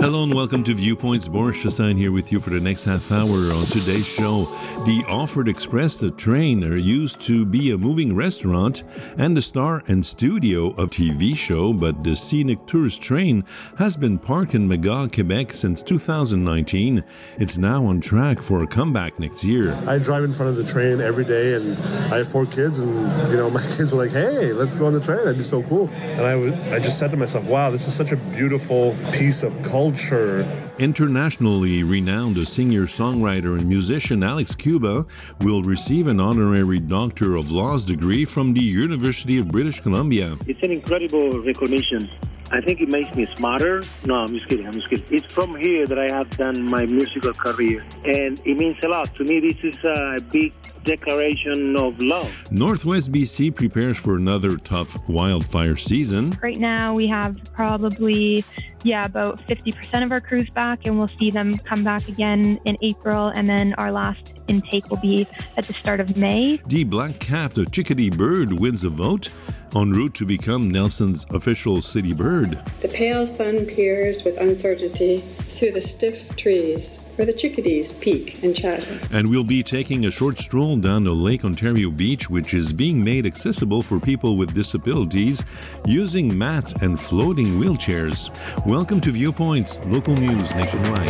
Hello and welcome to Viewpoints. Boris Chassagne here with you for the next half hour on today's show. The Orford Express, the train, are used to be a moving restaurant and the star and studio of TV show, but the scenic tourist train has been parked in Magog, Quebec since 2019. It's now on track for a comeback next year. I drive in front of the train every day, and I have 4 kids, and my kids were like, "Hey, let's go on the train. That'd be so cool." And I just said to myself, "Wow, this is such a beautiful piece of culture." Internationally renowned singer-songwriter and musician Alex Cuba will receive an honorary Doctor of Laws degree from the University of British Columbia. It's an incredible recognition. I think it makes me smarter. No, I'm just kidding. It's from here that I have done my musical career, and it means a lot. To me, this is a big declaration of love. Northwest BC prepares for another tough wildfire season. Right now, we have probably about 50% of our crews back, and we'll see them come back again in April, and then our last intake will be at the start of May. The black-capped chickadee bird wins a vote en route to become Nelson's official city bird. The pale sun peers with uncertainty through the stiff trees where the chickadees peek and chatter. And we'll be taking a short stroll down to Lake Ontario Beach, which is being made accessible for people with disabilities using mats and floating wheelchairs. Welcome to Viewpoints, local news nationwide.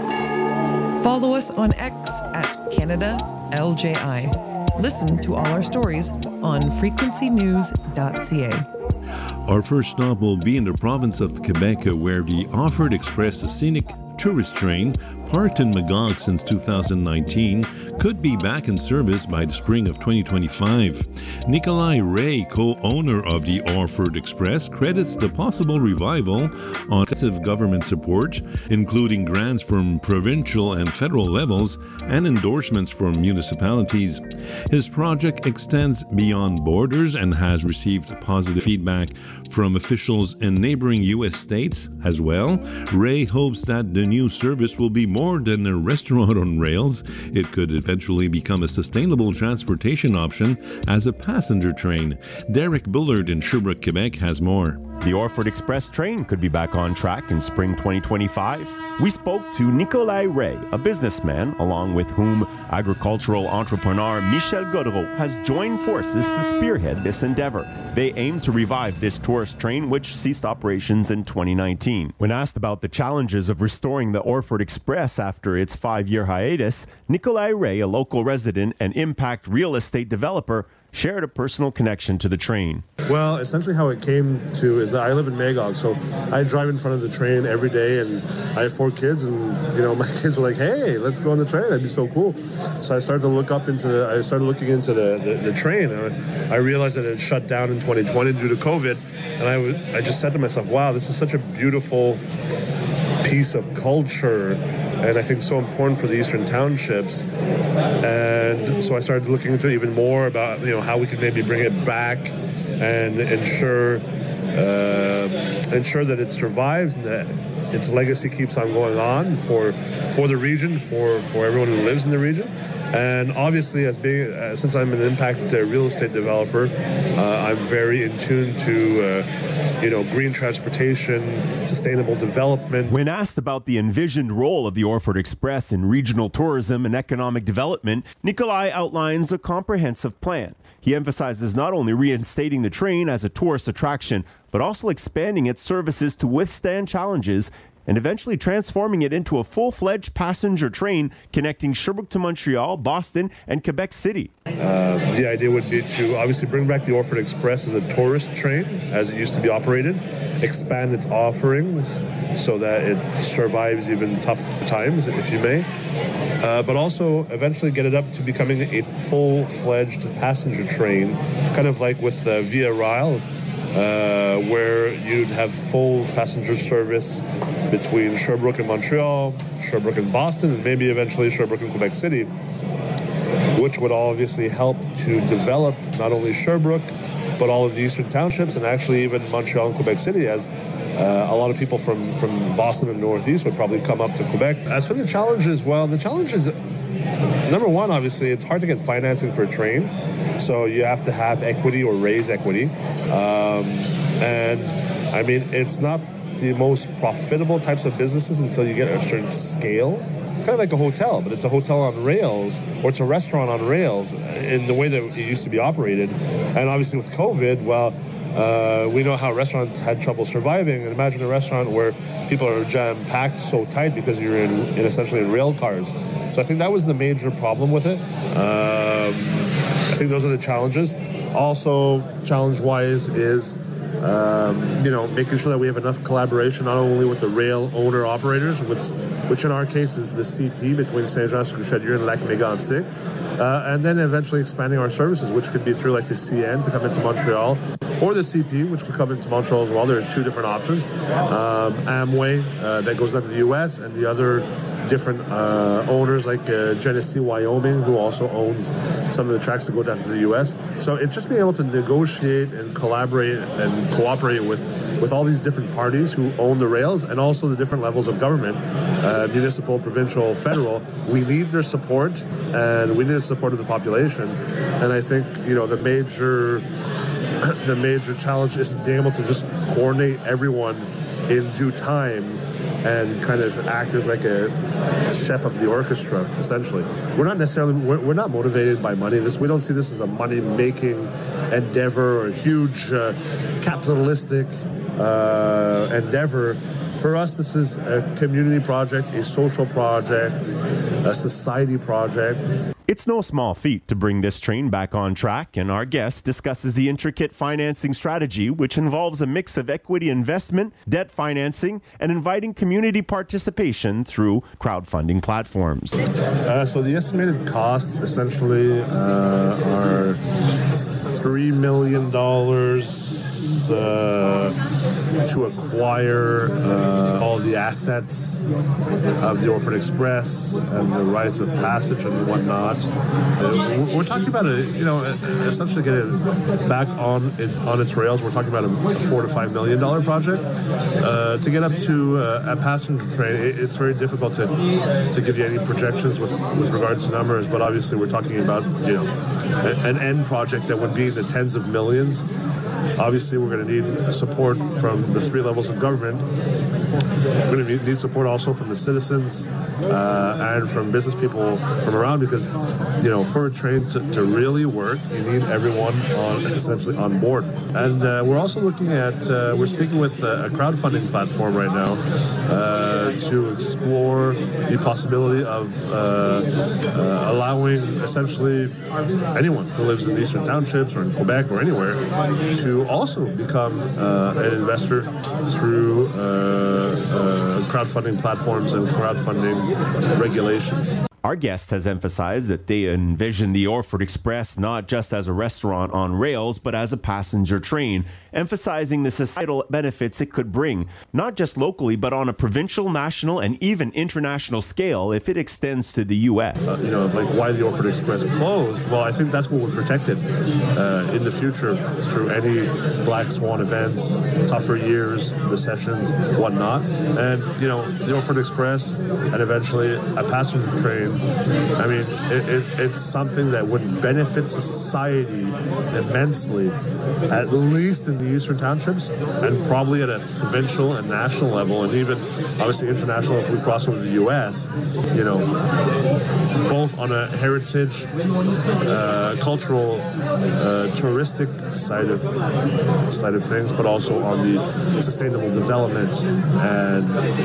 Follow us on X at CanadaLJI. Listen to all our stories on frequencynews.ca. Our first stop will be in the province of Quebec, where the Orford Express, a scenic tourist train parked in Magog since 2019, could be back in service by the spring of 2025. Nikolai Ray, co-owner of the Orford Express, credits the possible revival on massive government support, including grants from provincial and federal levels and endorsements from municipalities. His project extends beyond borders and has received positive feedback from officials in neighboring U.S. states as well. Ray hopes that the new service will be more than a restaurant on rails. It could eventually become a sustainable transportation option as a passenger train. Derek Bullard in Sherbrooke, Quebec has more. The Orford Express train could be back on track in spring 2025. We spoke to Nikolai Ray, a businessman, along with whom agricultural entrepreneur Michel Godreau has joined forces to spearhead this endeavor. They aim to revive this tourist train, which ceased operations in 2019. When asked about the challenges of restoring the Orford Express after its 5-year hiatus, Nikolai Ray, a local resident and impact real estate developer, shared a personal connection to the train. Well, essentially how it came to is that I live in Magog, so I drive in front of the train every day, and I have 4 kids, and my kids were like, "Hey, let's go on the train. That'd be so cool." So I started looking into the train, and I realized that it had shut down in 2020 due to COVID, and I just said to myself, "Wow, this is such a beautiful piece of culture." And I think so important for the Eastern Townships. And so I started looking into it even more about, how we could maybe bring it back and ensure that it survives and that its legacy keeps on going on for the region, for everyone who lives in the region. And obviously, since I'm an impact real estate developer, I'm very in tune to green transportation, sustainable development. When asked about the envisioned role of the Orford Express in regional tourism and economic development, Nikolai outlines a comprehensive plan. He emphasizes not only reinstating the train as a tourist attraction, but also expanding its services to withstand challenges and eventually transforming it into a full-fledged passenger train connecting Sherbrooke to Montreal, Boston, and Quebec City. The idea would be to obviously bring back the Orford Express as a tourist train, as it used to be operated, expand its offerings so that it survives even tough times, if you may, but also eventually get it up to becoming a full-fledged passenger train, kind of like with Via Rail, where you'd have full passenger service between Sherbrooke and Montreal, Sherbrooke and Boston, and maybe eventually Sherbrooke and Quebec City, which would obviously help to develop not only Sherbrooke, but all of the Eastern Townships, and actually even Montreal and Quebec City, as a lot of people from Boston and Northeast would probably come up to Quebec. As for the challenges, the challenge is, number one, obviously, it's hard to get financing for a train, so you have to have equity or raise equity. And I mean, it's not the most profitable types of businesses until you get a certain scale. It's kind of like a hotel, but it's a hotel on rails, or it's a restaurant on rails in the way that it used to be operated. And obviously with COVID, we know how restaurants had trouble surviving. And imagine a restaurant where people are jam-packed so tight because you're in essentially in rail cars. So I think that was the major problem with it. I think those are the challenges. Also, challenge-wise is making sure that we have enough collaboration, not only with the rail owner-operators, which in our case is the CP between Saint-Jean-sur-Richelieu and Lac-Mégantic, and then eventually expanding our services, which could be through like the CN to come into Montreal, or the CP, which could come into Montreal as well. There are two different options. Amway, that goes down to the U.S., and the other different owners like Genesee Wyoming, who also owns some of the tracks that go down to the U.S. So it's just being able to negotiate and collaborate and cooperate with all these different parties who own the rails, and also the different levels of government, municipal, provincial, federal. We need their support, and we need the support of the population. And I think, the major challenge is being able to just coordinate everyone in due time and kind of act as like a chef of the orchestra, essentially. We're not motivated by money. We don't see this as a money-making endeavor or a huge capitalistic endeavor. For us, this is a community project, a social project, a society project. It's no small feat to bring this train back on track, and our guest discusses the intricate financing strategy, which involves a mix of equity investment, debt financing, and inviting community participation through crowdfunding platforms. So the estimated costs essentially are $3 million to acquire all the assets of the Orford Express and the rights of passage and whatnot. We're talking about essentially get it back on its rails. We're talking about a $4 to $5 million project. To get up to a passenger train, it's very difficult to give you any projections with regards to numbers. But obviously, we're talking about an end project that would be in the tens of millions. Obviously, we're going to need support from the three levels of government. We're going to need support also from the citizens and from business people from around, because, for a train to really work, you need everyone essentially on board. And we're also looking at, we're speaking with a crowdfunding platform right now to explore the possibility of allowing essentially anyone who lives in the Eastern Townships or in Quebec or anywhere to also become an investor through crowdfunding platforms and crowdfunding regulations. Our guest has emphasized that they envision the Orford Express not just as a restaurant on rails, but as a passenger train, emphasizing the societal benefits it could bring, not just locally, but on a provincial, national, and even international scale if it extends to the U.S. Like why the Orford Express closed, well, I think that's what would protect it in the future through any black swan events, tougher years, recessions, whatnot. And, the Orford Express and eventually a passenger train, I mean, it's something that would benefit society immensely, at least in the Eastern Townships, and probably at a provincial and national level, and even obviously international if we cross over the U.S., both on a heritage, cultural, touristic side of things, but also on the sustainable development and,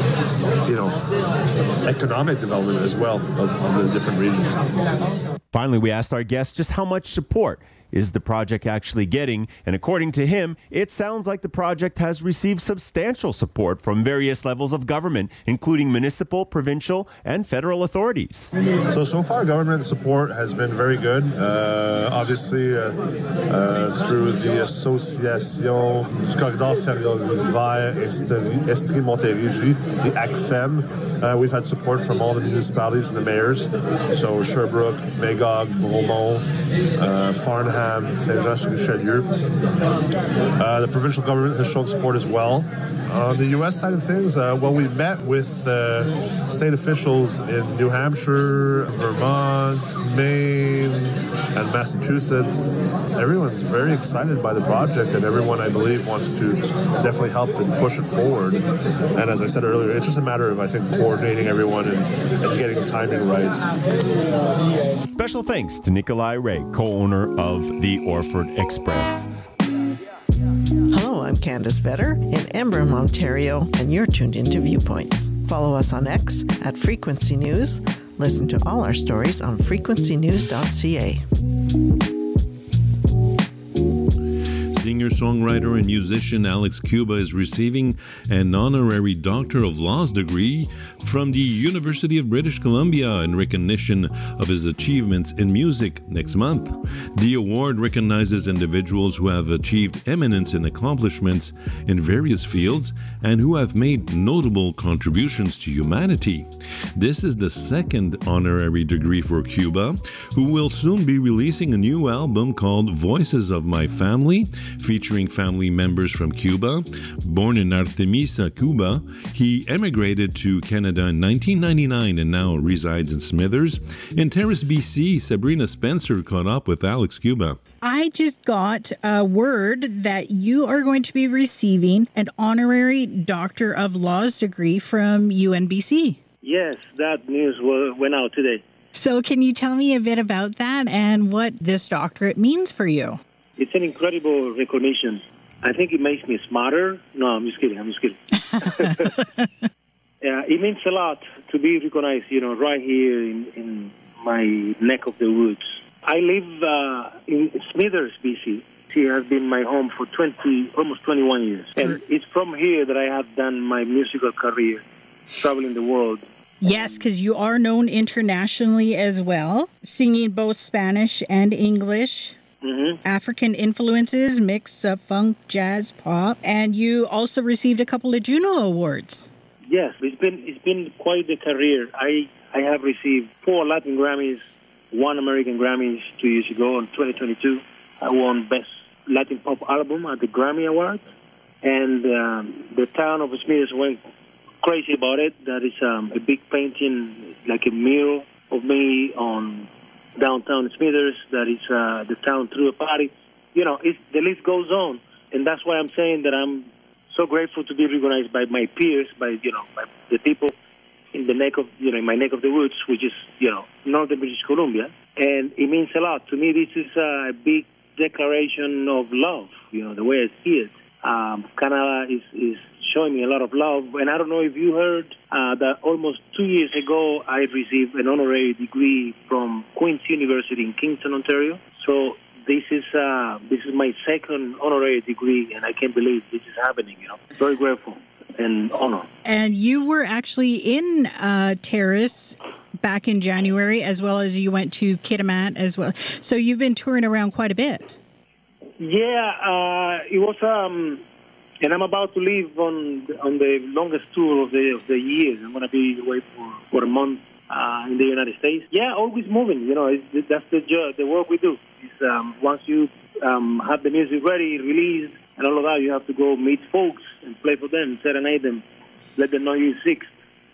economic development as well of the different regions. Finally, we asked our guest just how much support is the project actually getting, and according to him, it sounds like the project has received substantial support from various levels of government, including municipal, provincial, and federal authorities. So far, government support has been very good. Obviously, through the Association du Corridor Ferroviaire Estrie-Montérégie, the ACFEM, we've had support from all the municipalities and the mayors. So Sherbrooke, Magog, Bromont, Farnham, Saint-Jean-sur-Richelieu. The provincial government has shown support as well. On the U.S. side of things, we met with state officials in New Hampshire, Vermont, Maine, and Massachusetts. Everyone's very excited by the project, and everyone, I believe, wants to definitely help and push it forward. And as I said earlier, it's just a matter of, I think, coordinating everyone and getting the timing right. Special thanks to Nikolai Ray, co-owner of the Orford Express. Hello, I'm Candace Vetter in Embrun, Ontario, and you're tuned into Viewpoints. Follow us on X at Frequency News. Listen to all our stories on frequencynews.ca. Singer-songwriter and musician Alex Cuba is receiving an honorary Doctor of Laws degree from the University of British Columbia in recognition of his achievements in music next month. The award recognizes individuals who have achieved eminence and accomplishments in various fields and who have made notable contributions to humanity. This is the second honorary degree for Cuba, who will soon be releasing a new album called Voices of My Family, featuring family members from Cuba. Born in Artemisa, Cuba, he emigrated to Canada in 1999 and now resides in Smithers. In Terrace, BC, Sabrina Spencer caught up with Alex Cuba. I just got a word that you are going to be receiving an honorary Doctor of Laws degree from UNBC. Yes, that news went out today. So can you tell me a bit about that and what this doctorate means for you? It's an incredible recognition. I think it makes me smarter. No, I'm just kidding. Yeah, it means a lot to be recognized, right here in my neck of the woods. I live in Smithers, BC. It has been my home for almost 21 years. And it's from here that I have done my musical career, traveling the world. Yes, because you are known internationally as well, singing both Spanish and English. Mm-hmm. African influences, mix of funk, jazz, pop, and you also received a couple of Juno Awards. Yes, it's been quite the career. I have received 4 Latin Grammys, 1 American Grammy 2 years ago. In 2022, I won Best Latin Pop Album at the Grammy Awards, and the town of Smithers went crazy about it. That is a big painting, like a mural of me on downtown Smithers. That is the town threw a party. The list goes on, and that's why I'm saying that I'm so grateful to be recognized by my peers, by the people in the neck of in my neck of the woods, which is northern British Columbia, and it means a lot to me. This is a big declaration of love. The way I see it, Canada is showing me a lot of love, and I don't know if you heard that almost 2 years ago I received an honorary degree from Queen's University in Kingston, Ontario. So this is my second honorary degree, and I can't believe this is happening. Very grateful and honored. And you were actually in Terrace back in January, as well as you went to Kitimat as well. So you've been touring around quite a bit. Yeah, it was, and I'm about to leave on the longest tour of the years. I'm going to be away for a month in the United States. Yeah, always moving. That's the work we do. It's, once you have the music ready, released, and all of that, you have to go meet folks and play for them, serenade them, let them know you're sixth.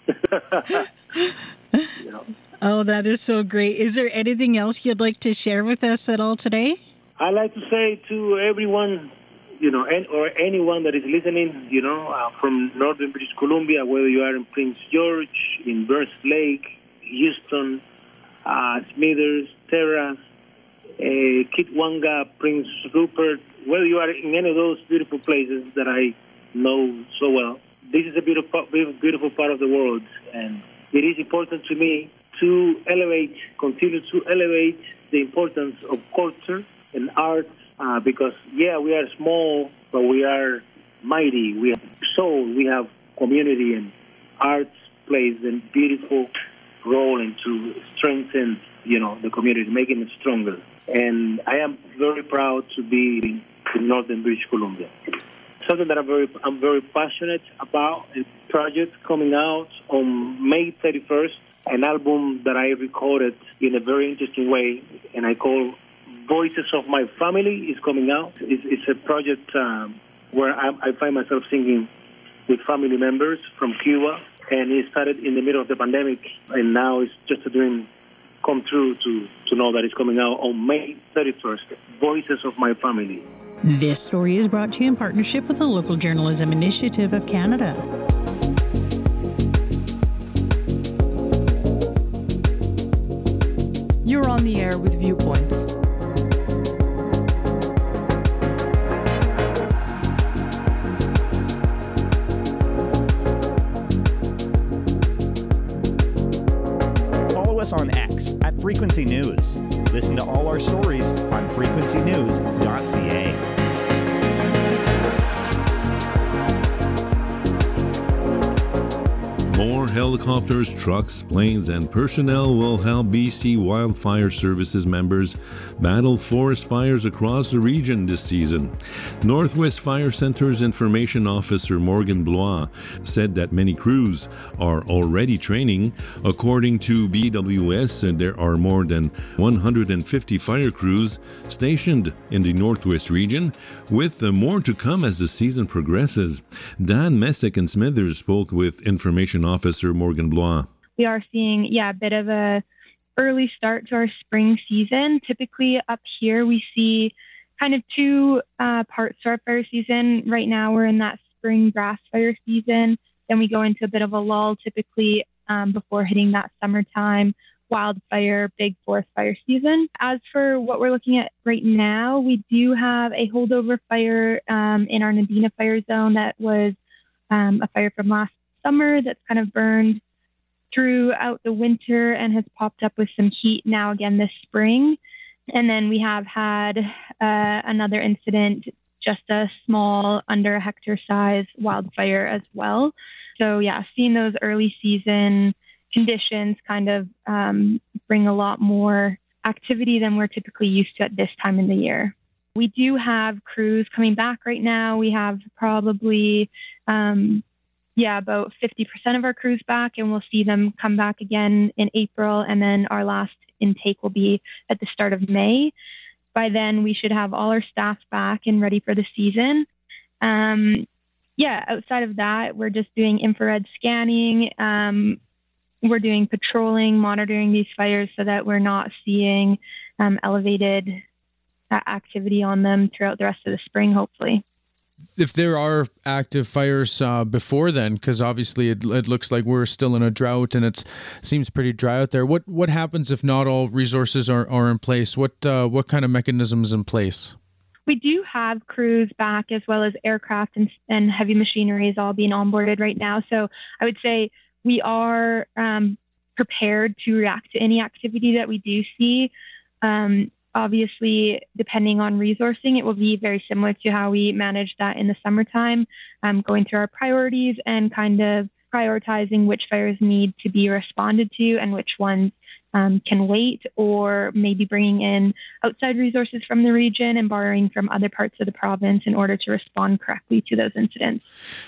Oh, that is so great. Is there anything else you'd like to share with us at all today? I'd like to say to everyone, or anyone that is listening, from northern British Columbia, whether you are in Prince George, in Burns Lake, Houston, Smithers, Terrace, Kitwanga, Prince Rupert, whether you are in any of those beautiful places that I know so well, this is a beautiful part of the world, and it is important to me to continue to elevate the importance of culture and art, because, we are small, but we are mighty. We have soul, we have community, and arts plays a beautiful role into strengthen, the community, making it stronger. And I am very proud to be in northern British Columbia. Something that I'm very passionate about, a project coming out on May 31st, an album that I recorded in a very interesting way, and I call Voices of My Family is coming out. It's a project where I find myself singing, with family members from Cuba. And it started in the middle of the pandemic, and now it's just a dream come true to know that it's coming out on May 31st. Voices of My Family. This story is brought to you in partnership with the Local Journalism Initiative of Canada. You're on the air with Viewpoints. Follow us on X at Frequency News. Listen to all our stories on frequencynews.ca. More helicopters, trucks, planes, and personnel will help BC Wildfire Services members battle forest fires across the region this season. Northwest Fire Centre's Information Officer Morgan Blois said that many crews are already training. According to BWS, there are more than 150 fire crews stationed in the Northwest region, with more to come as the season progresses. Dan Messick and Smithers spoke with Information Officer Morgan Blois. We are seeing, a bit of a early start to our spring season. Typically up here, we see kind of two parts to our fire season. Right now, we're in that spring grass fire season. Then we go into a bit of a lull, typically before hitting that summertime wildfire, big forest fire season. As for what we're looking at right now, we do have a holdover fire in our Nadina fire zone that was a fire from last summer that's kind of burned throughout the winter and has popped up with some heat now again this spring. And then we have had another incident, just a small, under a hectare size wildfire as well. So seeing those early season conditions kind of bring a lot more activity than we're typically used to at this time in the year. We do have crews coming back right now. We have probably about 50% of our crews back, and we'll see them come back again in April, and then our last intake will be at the start of May. By then, we should have all our staff back and ready for the season. Outside of that, we're just doing infrared scanning. We're doing patrolling, monitoring these fires so that we're not seeing elevated activity on them throughout the rest of the spring, hopefully. If there are active fires before then, because obviously it looks like we're still in a drought and it seems pretty dry out there, what happens if not all resources are in place? What kind of mechanisms in place? We do have crews back, as well as aircraft and heavy machinery is all being onboarded right now. So I would say we are prepared to react to any activity that we do see. Obviously, depending on resourcing, it will be very similar to how we managed that in the summertime, going through our priorities and kind of prioritizing which fires need to be responded to and which ones can wait, or maybe bringing in outside resources from the region and borrowing from other parts of the province in order to respond correctly to those incidents.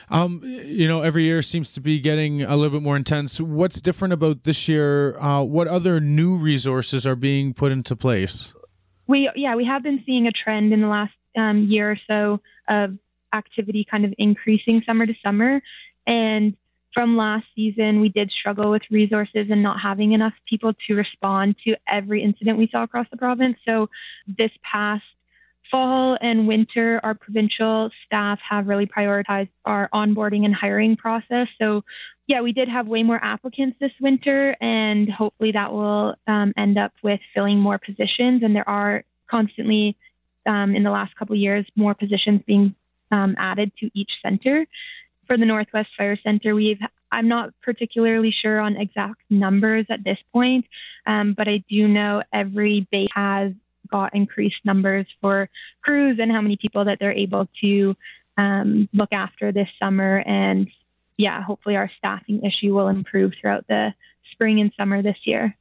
Every year seems to be getting a little bit more intense. What's different about this year? What other new resources are being put into place? We have been seeing a trend in the last year or so of activity kind of increasing summer to summer. And from last season, we did struggle with resources and not having enough people to respond to every incident we saw across the province. So this past fall and winter, our provincial staff have really prioritized our onboarding and hiring process. So we did have way more applicants this winter, and hopefully that will end up with filling more positions. And there are constantly, in the last couple of years, more positions being added to each center. For the Northwest Fire Center, I'm not particularly sure on exact numbers at this point, but I do know every base has got increased numbers for crews and how many people that they're able to look after this summer. And hopefully our staffing issue will improve throughout the spring and summer this year.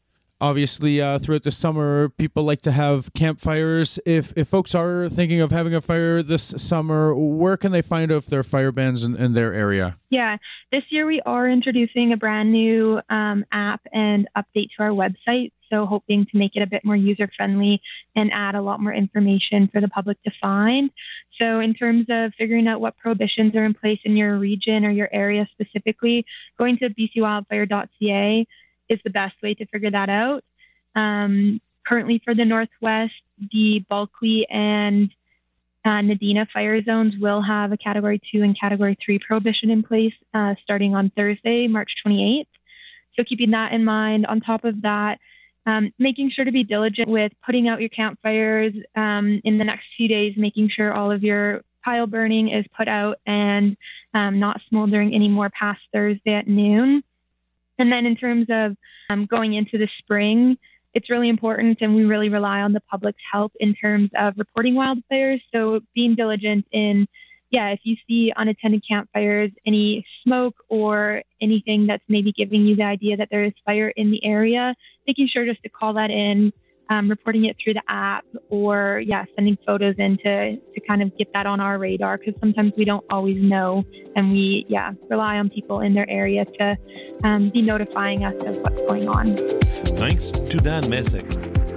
Obviously, throughout the summer, people like to have campfires. If folks are thinking of having a fire this summer, where can they find out if there are fire bans in their area? Yeah, this year we are introducing a brand new app and update to our website. So hoping to make it a bit more user-friendly and add a lot more information for the public to find. So in terms of figuring out what prohibitions are in place in your region or your area specifically, going to bcwildfire.ca is the best way to figure that out. Currently for the Northwest, the Bulkley and Nadina fire zones will have a Category 2 and Category 3 prohibition in place starting on Thursday, March 28th. So keeping that in mind, on top of that, making sure to be diligent with putting out your campfires in the next few days, making sure all of your pile burning is put out and not smoldering anymore past Thursday at noon. And then in terms of going into the spring, it's really important, and we really rely on the public's help in terms of reporting wildfires. So being diligent in, if you see unattended campfires, any smoke or anything that's maybe giving you the idea that there is fire in the area, making sure just to call that in, reporting it through the app, or sending photos in to kind of get that on our radar, because sometimes we don't always know, and we rely on people in their area to be notifying us of what's going on. Thanks to Dan Messick.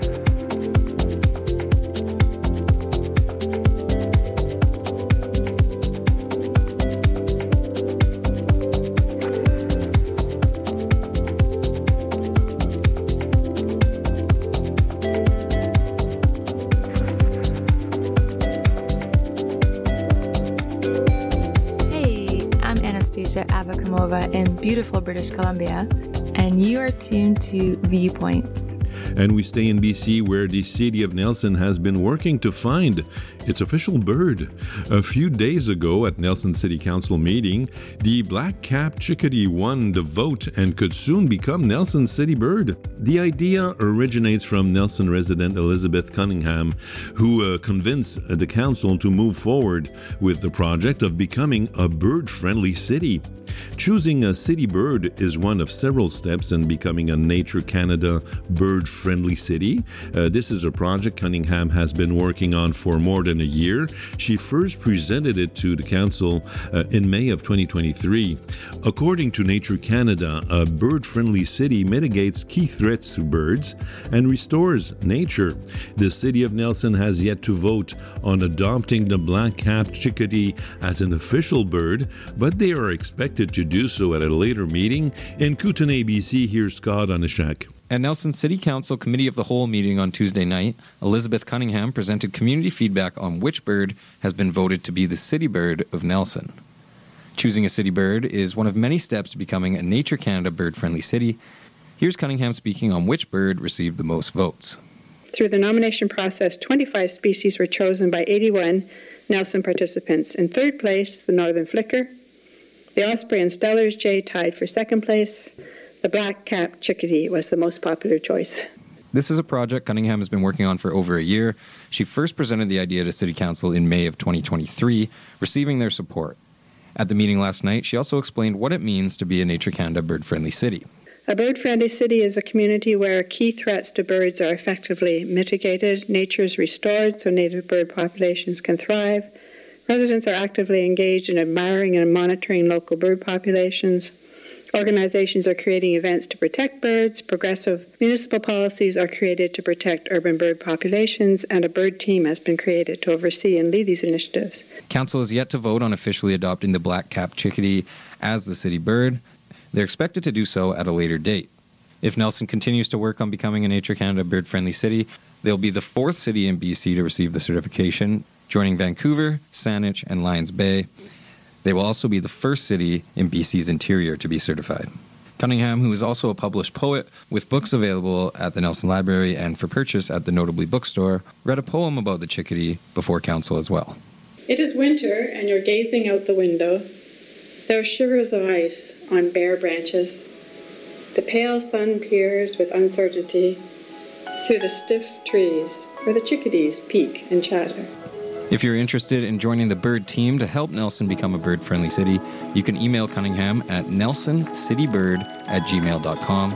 Avakamova in beautiful British Columbia, and you are tuned to Viewpoints. And we stay in BC, where the city of Nelson has been working to find its official bird. A few days ago at Nelson City Council meeting, the black-capped chickadee won the vote and could soon become Nelson City Bird. The idea originates from Nelson resident Elizabeth Cunningham, who convinced the council to move forward with the project of becoming a bird-friendly city. Choosing a city bird is one of several steps in becoming a Nature Canada bird-friendly city. This is a project Cunningham has been working on for more than a year. She first presented it to the council in May of 2023. According to Nature Canada, a bird-friendly city mitigates key threats to birds and restores nature. The city of Nelson has yet to vote on adopting the black-capped chickadee as an official bird, but they are expected to do so at a later meeting. In Kootenay, BC, here's Scott Onishak. At Nelson City Council Committee of the Whole meeting on Tuesday night, Elizabeth Cunningham presented community feedback on which bird has been voted to be the city bird of Nelson. Choosing a city bird is one of many steps to becoming a Nature Canada bird-friendly city. Here's Cunningham speaking on which bird received the most votes. Through the nomination process, 25 species were chosen by 81 Nelson participants. In third place, the northern flicker. The osprey and Steller's jay tied for second place. The black-capped chickadee was the most popular choice. This is a project Cunningham has been working on for over a year. She first presented the idea to City Council in May of 2023, receiving their support. At the meeting last night, she also explained what it means to be a Nature Canada bird-friendly city. A bird-friendly city is a community where key threats to birds are effectively mitigated, nature is restored so native bird populations can thrive, residents are actively engaged in admiring and monitoring local bird populations. Organizations are creating events to protect birds. Progressive municipal policies are created to protect urban bird populations, and a bird team has been created to oversee and lead these initiatives. Council is yet to vote on officially adopting the black-capped chickadee as the city bird. They're expected to do so at a later date. If Nelson continues to work on becoming a Nature Canada bird-friendly city, they'll be the fourth city in BC to receive the certification, joining Vancouver, Saanich, and Lions Bay. They will also be the first city in BC's interior to be certified. Cunningham, who is also a published poet with books available at the Nelson Library and for purchase at the Notably bookstore, read a poem about the chickadee before council as well. It is winter, and you're gazing out the window. There are shivers of ice on bare branches. The pale sun peers with uncertainty through the stiff trees where the chickadees peek and chatter. If you're interested in joining the bird team to help Nelson become a bird-friendly city, you can email Cunningham at nelsоncitybird@gmail.com.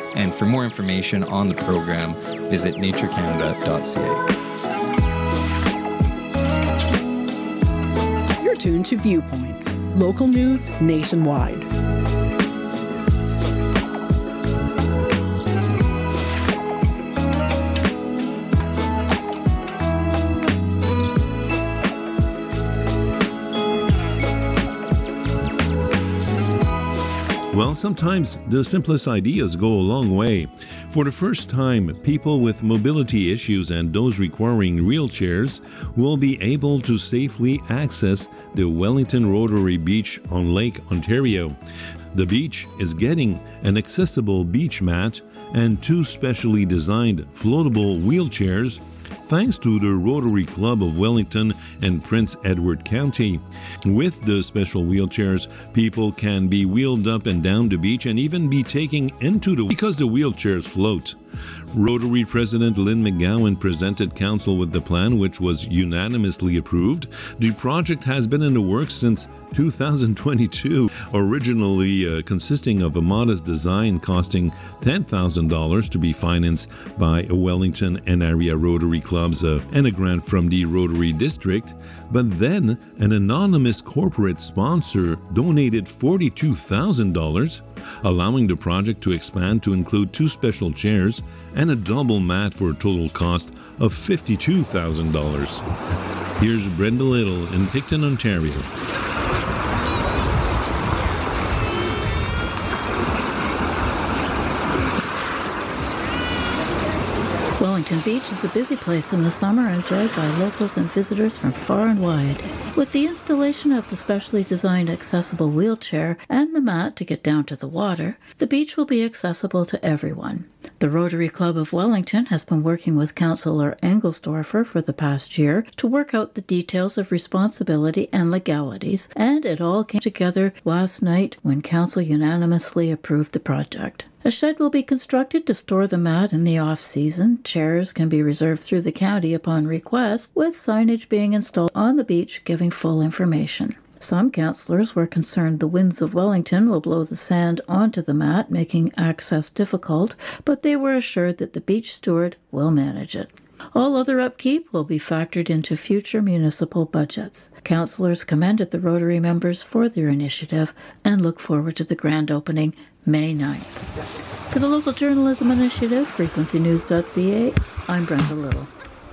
And for more information on the program, visit naturecanada.ca. You're tuned to Viewpoints, local news nationwide. Well, sometimes the simplest ideas go a long way. For the first time, people with mobility issues and those requiring wheelchairs will be able to safely access the Wellington Rotary Beach on Lake Ontario. The beach is getting an accessible beach mat and 2 specially designed floatable wheelchairs, thanks to the Rotary Club of Wellington and Prince Edward County. With the special wheelchairs, people can be wheeled up and down the beach and even be taken into the because the wheelchairs float. Rotary President Lynn McGowan presented Council with the plan, which was unanimously approved. The project has been in the works since 2022, originally consisting of a modest design costing $10,000 to be financed by Wellington and area Rotary clubs and a grant from the Rotary District. But then an anonymous corporate sponsor donated $42,000, allowing the project to expand to include 2 special chairs and a double mat for a total cost of $52,000. Here's Brenda Little in Picton, Ontario. Wellington Beach is a busy place in the summer, enjoyed by locals and visitors from far and wide. With the installation of the specially designed accessible wheelchair and the mat to get down to the water, the beach will be accessible to everyone. The Rotary Club of Wellington has been working with Councillor Engelsdorfer for the past year to work out the details of responsibility and legalities, and it all came together last night when Council unanimously approved the project. A shed will be constructed to store the mat in the off-season. Chairs can be reserved through the county upon request, with signage being installed on the beach giving full information. Some councillors were concerned the winds of Wellington will blow the sand onto the mat, making access difficult, but they were assured that the beach steward will manage it. All other upkeep will be factored into future municipal budgets. Councillors commended the Rotary members for their initiative and look forward to the grand opening May 9th. For the Local Journalism Initiative, frequencynews.ca, I'm Brenda Little.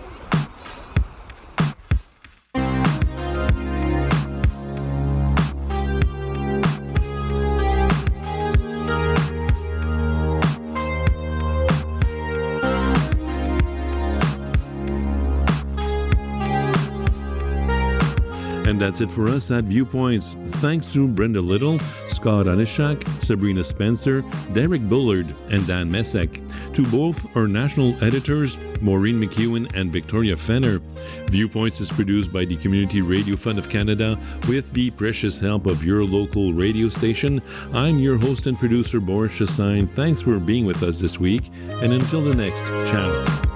And that's it for us at Viewpoints. Thanks to Brenda Little, Scott Anishak, Sabrina Spencer, Derek Bullard, and Dan Mesek. To both our national editors, Maureen McEwen and Victoria Fenner. Viewpoints is produced by the Community Radio Fund of Canada with the precious help of your local radio station. I'm your host and producer, Boris Chassagne. Thanks for being with us this week, and until the next, ciao.